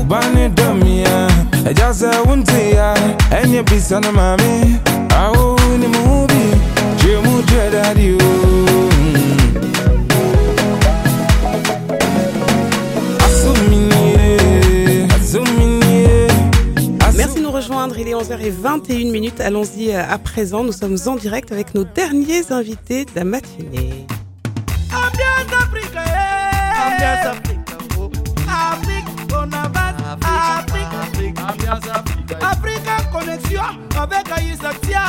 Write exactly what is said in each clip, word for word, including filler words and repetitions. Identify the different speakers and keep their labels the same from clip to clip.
Speaker 1: Bani Domia, Jaza Wuntia, and your Bisana Mami. I own the movie, Jimu Dredadio.
Speaker 2: Merci de nous rejoindre, il est onze heures vingt et une minutes, allons-y à présent, nous sommes en direct avec nos derniers invités de la matinée.
Speaker 3: Ambiance Afrique, ambiance Afrique, Afrique, on avance, Afrique, Afrique, ambiance Afrique, Afrique, connexion avec Aïssa Tia.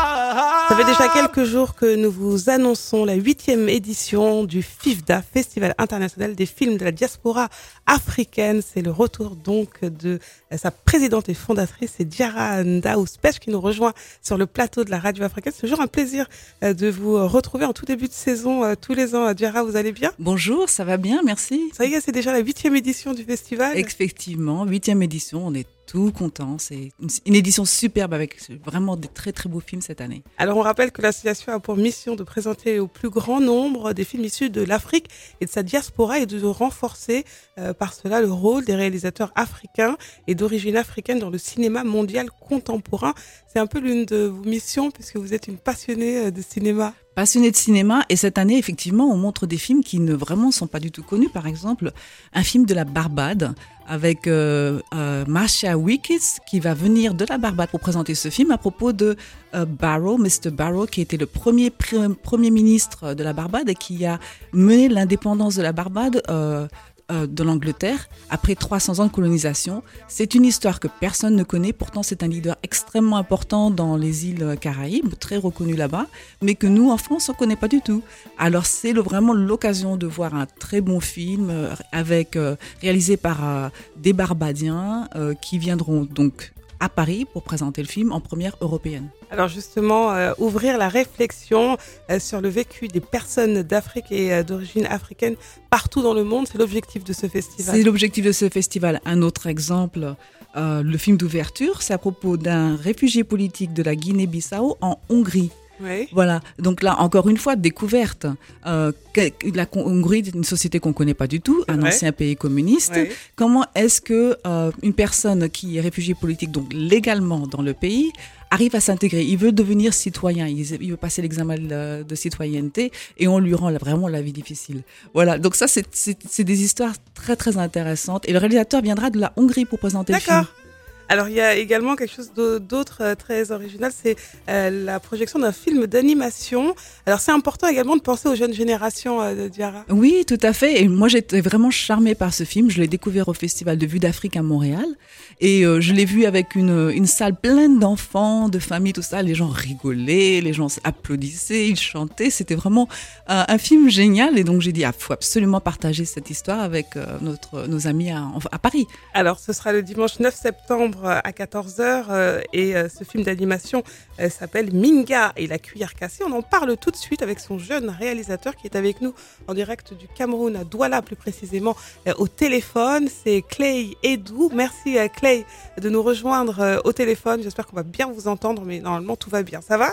Speaker 2: Ça fait déjà quelques jours que nous vous annonçons la huitième édition du FIFDA, Festival international des films de la diaspora africaine. C'est le retour donc de sa présidente et fondatrice, c'est Diarra Ndaouspech qui nous rejoint sur le plateau de la radio africaine. C'est toujours un plaisir de vous retrouver en tout début de saison, tous les ans. Diarra, vous allez bien ?
Speaker 4: Bonjour, ça va bien, merci.
Speaker 2: Ça y est, c'est déjà la huitième édition du festival.
Speaker 4: Effectivement, huitième édition, on est tout content. C'est une édition superbe avec vraiment des très très beaux films cette année.
Speaker 2: Alors on rappelle que l'association a pour mission de présenter au plus grand nombre des films issus de l'Afrique et de sa diaspora et de renforcer euh, par cela le rôle des réalisateurs africains et d'origine africaine dans le cinéma mondial contemporain. C'est un peu l'une de vos missions puisque vous êtes une passionnée de cinéma.
Speaker 4: Passionnée de cinéma, et cette année, effectivement, on montre des films qui ne vraiment sont pas du tout connus. Par exemple, un film de la Barbade avec euh, euh, Marcia Wickes qui va venir de la Barbade pour présenter ce film à propos de euh, Barrow, mister Barrow, qui était le premier pr- premier ministre de la Barbade et qui a mené l'indépendance de la Barbade euh, Euh, de l'Angleterre après trois cents ans de colonisation. C'est une histoire que personne ne connaît, pourtant c'est un leader extrêmement important dans les îles Caraïbes, très reconnu là-bas, mais que nous en France on connaît pas du tout. Alors c'est le, vraiment l'occasion de voir un très bon film euh, avec euh, réalisé par euh, des Barbadiens euh, qui viendront donc à Paris pour présenter le film en première européenne.
Speaker 2: Alors justement, euh, ouvrir la réflexion euh, sur le vécu des personnes d'Afrique et euh, d'origine africaine partout dans le monde, c'est l'objectif de ce festival.
Speaker 4: C'est l'objectif de ce festival. Un autre exemple, euh, le film d'ouverture, c'est à propos d'un réfugié politique de la Guinée-Bissau en Hongrie.
Speaker 2: Oui.
Speaker 4: Voilà, donc là, encore une fois, découverte. Euh, la Hongrie est une société qu'on ne connaît pas du tout, un
Speaker 2: ouais.
Speaker 4: ancien pays communiste.
Speaker 2: Oui.
Speaker 4: Comment est-ce que euh, une personne qui est réfugiée politique, donc légalement dans le pays, arrive à s'intégrer? Il veut devenir citoyen, il, il veut passer l'examen de, de citoyenneté et on lui rend vraiment la vie difficile. Voilà, donc ça, c'est, c'est, c'est des histoires très, très intéressantes. Et le réalisateur viendra de la Hongrie pour présenter
Speaker 2: D'accord.
Speaker 4: le film.
Speaker 2: Alors, il y a également quelque chose d'autre euh, très original, c'est euh, la projection d'un film d'animation. Alors, c'est important également de penser aux jeunes générations euh, de Diarra.
Speaker 4: Oui, tout à fait. Et moi, j'étais vraiment charmée par ce film. Je l'ai découvert au Festival de Vue d'Afrique à Montréal. Et euh, je l'ai vu avec une, une salle pleine d'enfants, de familles, tout ça. Les gens rigolaient, les gens applaudissaient, ils chantaient. C'était vraiment euh, un film génial. Et donc, j'ai dit, il ah, faut absolument partager cette histoire avec euh, notre, nos amis à, à Paris.
Speaker 2: Alors, ce sera le dimanche neuf septembre à quatorze heures euh, et euh, ce film d'animation euh, s'appelle Minga et la cuillère cassée. On en parle tout de suite avec son jeune réalisateur qui est avec nous en direct du Cameroun, à Douala plus précisément, euh, au téléphone. C'est Clay Edou. Merci euh, Clay de nous rejoindre euh, au téléphone. J'espère qu'on va bien vous entendre, mais normalement tout va bien. Ça va ?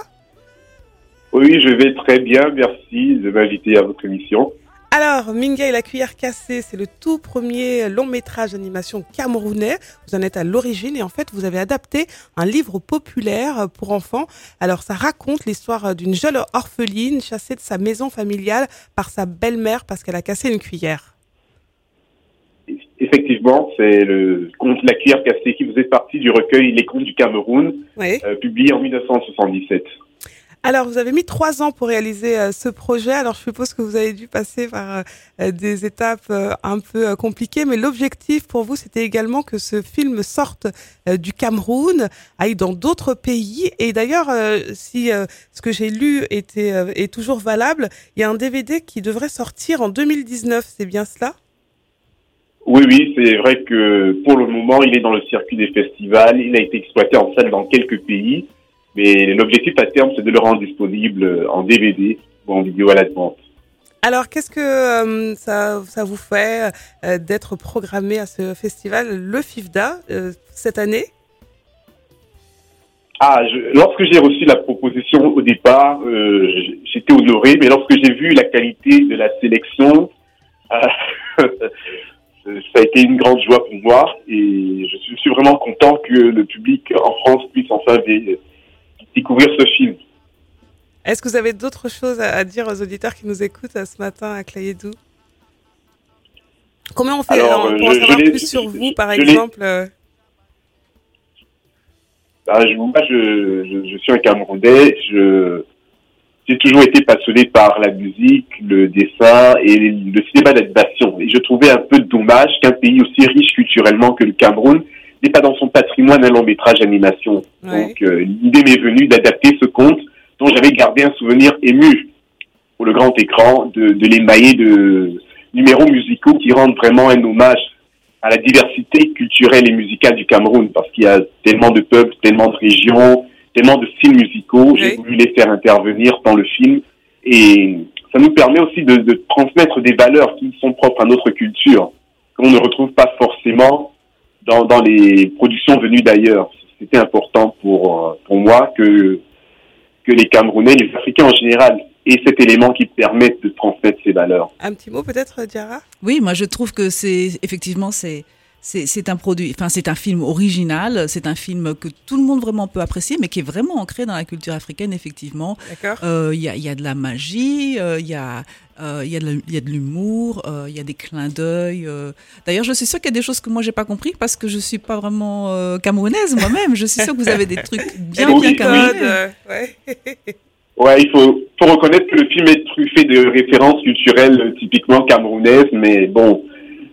Speaker 5: Oui, je vais très bien. Merci de m'inviter à votre émission.
Speaker 2: Alors, Minga et la cuillère cassée, c'est le tout premier long métrage d'animation camerounais. Vous en êtes à l'origine et en fait, vous avez adapté un livre populaire pour enfants. Alors, ça raconte l'histoire d'une jeune orpheline chassée de sa maison familiale par sa belle-mère parce qu'elle a cassé une cuillère.
Speaker 5: Effectivement, c'est le conte La cuillère cassée qui faisait partie du recueil Les contes du Cameroun,
Speaker 2: Oui.
Speaker 5: euh, publié en dix-neuf cent soixante-dix-sept.
Speaker 2: Alors, vous avez mis trois ans pour réaliser euh, ce projet. Alors, je suppose que vous avez dû passer par euh, des étapes euh, un peu euh, compliquées, mais l'objectif pour vous, c'était également que ce film sorte euh, du Cameroun, aille dans d'autres pays. Et d'ailleurs, euh, si euh, ce que j'ai lu était euh, est toujours valable, il y a un D V D qui devrait sortir en deux mille dix-neuf. C'est bien cela ?
Speaker 5: Oui, oui, c'est vrai que pour le moment, il est dans le circuit des festivals. Il a été exploité en salle dans quelques pays. Mais l'objectif à terme, c'est de le rendre disponible en D V D ou en vidéo à la demande.
Speaker 2: Alors, qu'est-ce que euh, ça, ça vous fait euh, d'être programmé à ce festival, le FIFDA, euh, cette année ?
Speaker 5: Ah, je, lorsque j'ai reçu la proposition au départ, euh, j'étais honoré, mais lorsque j'ai vu la qualité de la sélection, euh, ça a été une grande joie pour moi et je suis, je suis vraiment content que le public en France puisse enfin dé- découvrir ce film.
Speaker 2: Est-ce que vous avez d'autres choses à, à dire aux auditeurs qui nous écoutent euh, ce matin à Clayedou? Comment on fait
Speaker 5: Alors,
Speaker 2: on,
Speaker 5: euh,
Speaker 2: pour en
Speaker 5: je-
Speaker 2: savoir
Speaker 5: je l'ai-
Speaker 2: plus sur
Speaker 5: je-
Speaker 2: vous,
Speaker 5: je-
Speaker 2: par
Speaker 5: je l'ai-
Speaker 2: exemple euh,
Speaker 5: Ah, je, moi, je, je, je suis un Camerounais. Je, j'ai toujours été passionné par la musique, le dessin et le cinéma d'animation. Et je trouvais un peu dommage qu'un pays aussi riche culturellement que le Cameroun n'ait pas dans son patrimoine un long métrage d'animation.
Speaker 2: Ouais.
Speaker 5: Donc, euh, l'idée m'est venue d'adapter ce conte dont j'avais gardé un souvenir ému pour le grand écran, de, de l'émailler de numéros musicaux qui rendent vraiment un hommage à la diversité culturelle et musicale du Cameroun, parce qu'il y a tellement de peuples, tellement de régions, tellement de styles musicaux. J'ai
Speaker 2: Oui.
Speaker 5: voulu les faire intervenir dans le film et ça nous permet aussi de, de transmettre des valeurs qui sont propres à notre culture, qu'on ne retrouve pas forcément dans, dans les productions venues d'ailleurs. C'était important pour, pour moi que, que les Camerounais, les Africains en général, aient cet élément qui permet de transmettre ces valeurs.
Speaker 2: un petit mot peut-être, Diarra?
Speaker 4: Oui, moi je trouve que c'est effectivement c'est c'est c'est un produit, enfin c'est un film original, c'est un film que tout le monde vraiment peut apprécier, mais qui est vraiment ancré dans la culture africaine effectivement.
Speaker 2: D'accord.
Speaker 4: Euh, Il y a il y a de la magie, euh, il y a euh, il y a de la- il y a de l'humour, euh, il y a des clins d'œil. euh. D'ailleurs, je suis sûre qu'il y a des choses que moi j'ai pas compris parce que je suis pas vraiment euh, camerounaise moi-même. Je suis sûre que vous avez des trucs bien
Speaker 5: Oui,
Speaker 4: bien
Speaker 5: oui.
Speaker 4: camerounais.
Speaker 2: Code, euh, ouais.
Speaker 5: Ouais, il faut, faut reconnaître que le film est truffé de références culturelles euh, typiquement camerounaises, mais bon,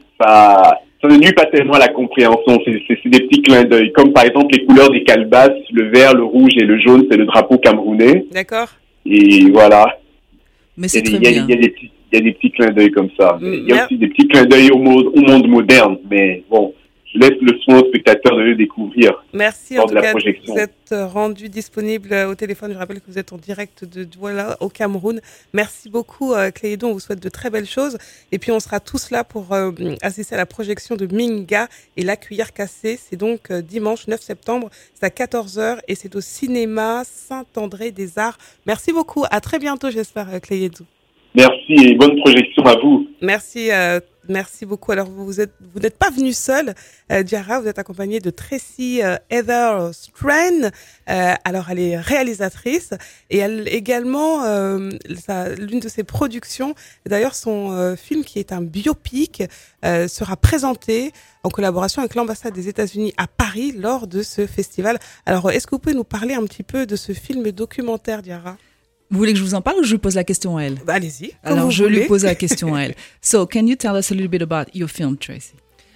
Speaker 5: ça, ça ne nuit pas tellement à la compréhension. C'est, c'est, c'est des petits clins d'œil, comme par exemple les couleurs des calebasses, le vert, le rouge et le jaune, c'est le drapeau camerounais.
Speaker 2: D'accord.
Speaker 5: Et voilà,
Speaker 4: Mais
Speaker 5: il y,
Speaker 4: c'est
Speaker 5: a des,
Speaker 4: très
Speaker 5: il, y a,
Speaker 4: bien.
Speaker 5: il y a des petits, il y a des petits clins d'œil comme ça. Mais il y a
Speaker 2: Mer-
Speaker 5: aussi des petits clins d'œil au monde, au monde moderne, mais bon, je laisse le soin aux spectateurs de le découvrir.
Speaker 2: Merci
Speaker 5: Lors
Speaker 2: en
Speaker 5: de
Speaker 2: tout
Speaker 5: la
Speaker 2: cas,
Speaker 5: projection.
Speaker 2: vous êtes euh, rendu disponible euh, au téléphone. Je rappelle que vous êtes en direct de Douala au Cameroun. Merci beaucoup euh, Cléidon, on vous souhaite de très belles choses. Et puis on sera tous là pour euh, assister à la projection de Minga et la cuillère cassée. C'est donc euh, dimanche neuf septembre, c'est à quatorze heures et c'est au cinéma Saint-André des Arts. Merci beaucoup, à très bientôt j'espère euh, Cléidon.
Speaker 5: Merci et bonne projection à vous.
Speaker 2: Merci, euh, merci beaucoup. Alors vous êtes, vous n'êtes pas venu seul, euh, Diarra, vous êtes accompagné de Tracy euh, Heather Strand. Euh, alors elle est réalisatrice et elle également euh, sa- l'une de ses productions. D'ailleurs son euh, film qui est un biopic euh, sera présenté en collaboration avec l'ambassade des États-Unis à Paris lors de ce festival. Alors est-ce que vous pouvez nous parler un petit peu de ce film documentaire, Diarra?
Speaker 4: Vous voulez que je vous en parle ou je lui pose la question à elle?
Speaker 2: Bah, allez-y. comme
Speaker 4: Alors
Speaker 2: vous
Speaker 4: je
Speaker 2: voulez.
Speaker 4: lui pose la question à elle. So, can you tell us a little bit about your film, Tracy?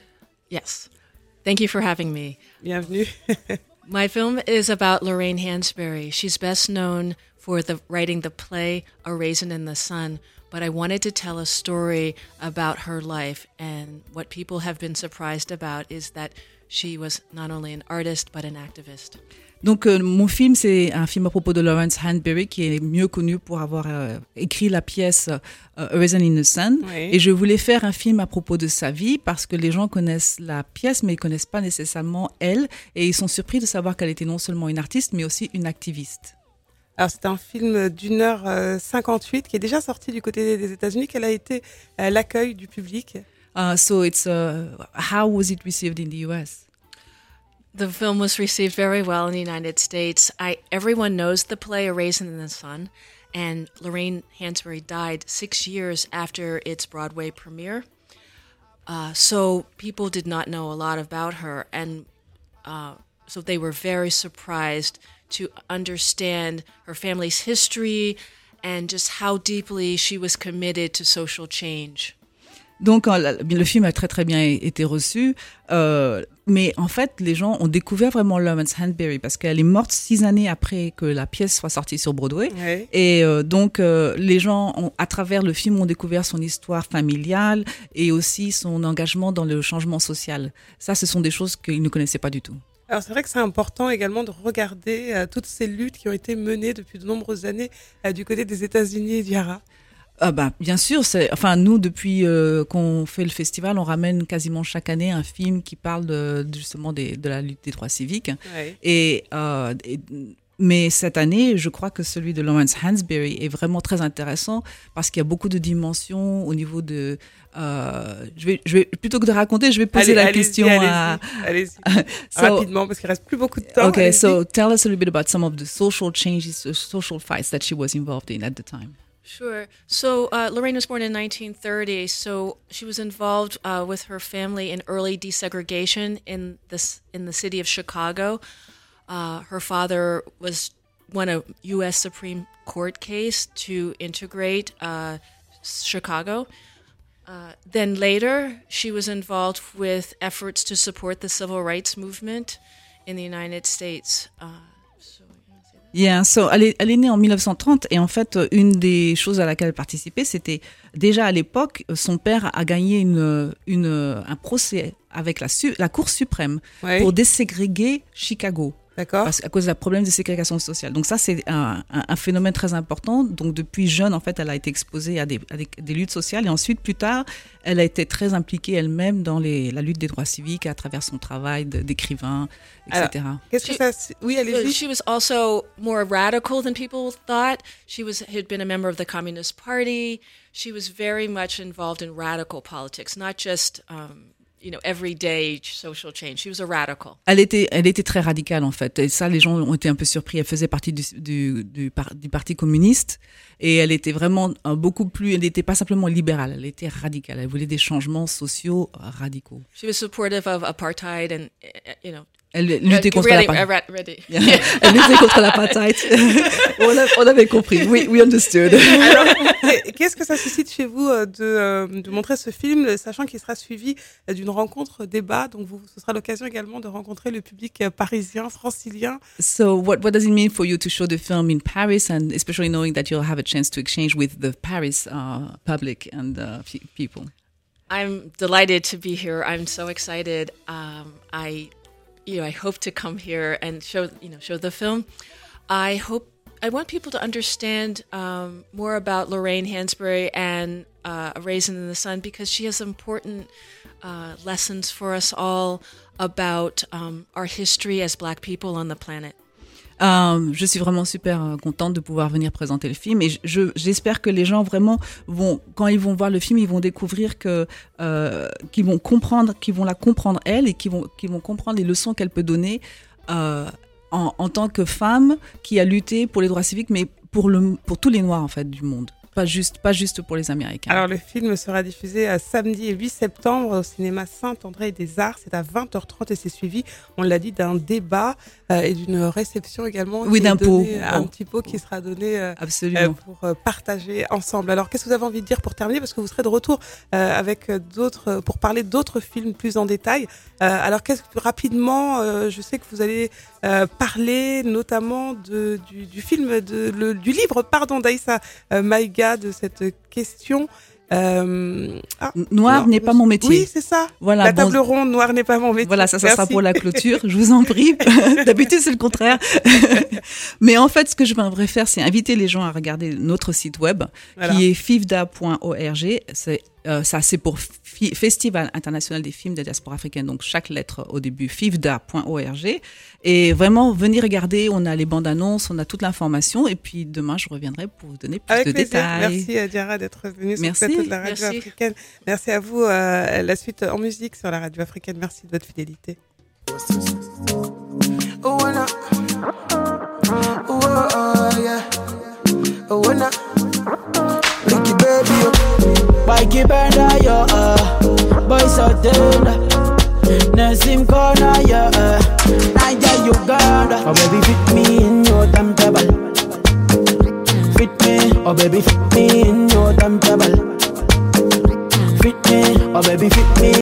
Speaker 6: Yes. Thank you for having me.
Speaker 2: Bienvenue.
Speaker 6: My film is about Lorraine Hansberry. She's best known for the writing the play A Raisin in the Sun, but I wanted to tell a story about her life, and what people have been surprised about is that she was not only an artist but an activist.
Speaker 4: Donc, euh, mon film, c'est un film à propos de Lawrence Hansberry, qui est mieux connu pour avoir euh, écrit la pièce euh, A Raisin in the Sun.
Speaker 2: Oui.
Speaker 4: Et je voulais faire un film à propos de sa vie parce que les gens connaissent la pièce, mais ils connaissent pas nécessairement elle. Et ils sont surpris de savoir qu'elle était non seulement une artiste, mais aussi une activiste.
Speaker 2: Alors, c'est un film d'une heure euh, cinquante-huit qui est déjà sorti du côté des États-Unis. Quel a été euh, l'accueil du public?
Speaker 4: Uh, so, it's uh, how was it received in the U S?
Speaker 6: The film was received very well in the United States. I, everyone knows the play A Raisin in the Sun, and Lorraine Hansberry died six years after its Broadway premiere. Uh, so people did not know a lot about her, and uh, so they were very surprised to understand her family's history and just how deeply she was committed to social change.
Speaker 4: Donc, euh, le film a très très bien été reçu, euh, mais en fait, les gens ont découvert vraiment Lawrence Hansberry parce qu'elle est morte six années après que la pièce soit sortie sur Broadway.
Speaker 2: Oui.
Speaker 4: Et euh, donc, euh, les gens, ont, à travers le film, ont découvert son histoire familiale et aussi son engagement dans le changement social. Ça, ce sont des choses qu'ils ne connaissaient pas du tout.
Speaker 2: Alors, c'est vrai que c'est important également de regarder euh, toutes ces luttes qui ont été menées depuis de nombreuses années euh, du côté des États-Unis, Diarra.
Speaker 4: Ah bah, bien sûr, c'est, enfin nous depuis euh, qu'on fait le festival, on ramène quasiment chaque année un film qui parle de, justement des, de la lutte des droits civiques.
Speaker 2: Ouais.
Speaker 4: Et, euh, et mais cette année, je crois que celui de Lawrence Hansberry est vraiment très intéressant parce qu'il y a beaucoup de dimensions au niveau de... Euh, je vais, je vais, plutôt que de raconter, je vais poser
Speaker 2: allez,
Speaker 4: la
Speaker 2: allez-y,
Speaker 4: question
Speaker 2: allez-y,
Speaker 4: à...
Speaker 2: allez-y.
Speaker 4: So,
Speaker 2: rapidement, parce qu'il reste plus beaucoup de temps.
Speaker 4: Okay,
Speaker 2: allez-y.
Speaker 4: so tell us a little bit about some of the social changes, uh, social fights that she was involved in at the time.
Speaker 6: Sure. So uh, Lorraine was born in nineteen thirty. So she was involved uh, with her family in early desegregation in this in the city of Chicago. Uh, her father was won a U S Supreme Court case to integrate uh, Chicago. Uh, then later, she was involved with efforts to support the civil rights movement in the United States. Uh, so,
Speaker 4: Yeah, so elle est, elle est née en dix-neuf cent trente et en fait, une des choses à laquelle elle participait, c'était déjà à l'époque, son père a gagné une, une, un procès avec la, su, la Cour suprême
Speaker 2: oui.
Speaker 4: pour déségréguer Chicago.
Speaker 2: D'accord.
Speaker 4: Parce, à cause d'un problème de ségrégation sociale. Donc ça, c'est un, un, un phénomène très important. Donc depuis jeune, en fait, elle a été exposée à des, à des, des luttes sociales. Et ensuite, plus tard, elle a été très impliquée elle-même dans les, la lutte des droits civiques à travers son travail de, d'écrivain, et cetera.
Speaker 2: Alors, qu'est-ce que
Speaker 6: She-
Speaker 2: ça... Oui, allez-y.
Speaker 6: She was also more radical than people thought. She was had been a member of the Communist Party. She was very much involved in radical politics, not just um, you know everyday social change. She was a radical.
Speaker 4: Elle était, elle était très radicale en fait. Et ça, les gens ont été un peu surpris. Elle faisait partie du, du, du, par, du Parti communiste et elle était vraiment euh, beaucoup plus. Elle n'était pas simplement libérale, elle était radicale. Elle voulait des changements sociaux euh, radicaux.
Speaker 6: She was supportive of apartheid and uh, you know.
Speaker 4: Elle luttait contre
Speaker 6: Really,
Speaker 4: l'apartheid.
Speaker 6: uh, ready.
Speaker 4: Elle luttait contre l'apartheid. on, a, on avait compris. We, we understood.
Speaker 2: Alors, qu'est-ce que ça suscite chez vous euh, de, euh, de montrer ce film, sachant qu'il sera suivi euh, d'une rencontre débat, donc vous, ce sera l'occasion également de rencontrer le public euh, parisien, francilien.
Speaker 4: So what, what does it mean for you to show the film in Paris, and especially knowing that you'll have a chance to exchange with the Paris uh, public and uh, p- people?
Speaker 6: I'm delighted to be here. I'm so excited. Um, I, you know, I hope to come here and show, you know, show the film. I hope I want people to understand um, more about Lorraine Hansberry and uh, A Raisin in the Sun because she has important uh, lessons for us all about um, our history as Black people on the planet.
Speaker 4: Euh, je suis vraiment super euh, contente de pouvoir venir présenter le film et je, je, j'espère que les gens vraiment vont, quand ils vont voir le film, ils vont découvrir que, euh, qu'ils vont comprendre, qu'ils vont la comprendre elle et qu'ils vont, qu'ils vont comprendre les leçons qu'elle peut donner euh, en, en tant que femme qui a lutté pour les droits civiques, mais pour le, pour tous les Noirs en fait du monde. Pas juste, pas juste pour les Américains.
Speaker 2: Alors, le film sera diffusé à samedi huit septembre au cinéma Saint-André des Arts. C'est à vingt heures trente et c'est suivi, on l'a dit, d'un débat euh, et d'une réception également.
Speaker 4: Oui, d'un pot.
Speaker 2: Un petit pot qui sera donné euh,
Speaker 4: Absolument.
Speaker 2: euh, pour euh, partager ensemble. Alors, qu'est-ce que vous avez envie de dire pour terminer? Parce que vous serez de retour euh, avec d'autres, pour parler d'autres films plus en détail. Euh, alors, qu'est-ce que, rapidement, euh, je sais que vous allez euh, parler notamment de, du, du film, de, le, du livre, pardon, d'Aïssa euh, Maïga, de cette question. Euh, ah,
Speaker 4: Noir
Speaker 2: non,
Speaker 4: n'est pas mon métier.
Speaker 2: Oui, c'est ça.
Speaker 4: Voilà,
Speaker 2: la
Speaker 4: bon,
Speaker 2: table ronde, noir n'est pas mon métier.
Speaker 4: Voilà, ça, ça
Speaker 2: Merci.
Speaker 4: sera pour la clôture. Je vous en prie. D'habitude, c'est le contraire. Mais en fait, ce que je voudrais faire, c'est inviter les gens à regarder notre site web,
Speaker 2: Voilà.
Speaker 4: qui est fifda point org. C'est Euh, ça, c'est pour F- Festival international des films de diaspora africaine. Donc, chaque lettre au début, fifda point org. Et vraiment, venez regarder. On a les bandes annonces, on a toute l'information. Et puis, demain, je reviendrai pour vous donner plus
Speaker 2: Avec
Speaker 4: de
Speaker 2: plaisir.
Speaker 4: détails.
Speaker 2: Merci, euh, Diarra, d'être venue sur le
Speaker 4: Merci.
Speaker 2: plateau de la radio
Speaker 6: Merci.
Speaker 2: africaine. Merci à vous. Euh, la suite en musique sur la radio africaine. Merci de votre fidélité.
Speaker 3: Oh, when I, oh, oh, oh, yeah. Oh, when I, Ricky baby, oh. Mikey Bender, yo, uh. Boys out there, Nassim Corner, yeah, uh. Niger, Uganda. Oh, baby, fit me in your timetable. Fit me, oh, baby, fit me in your timetable. Fit me, oh, baby, fit me.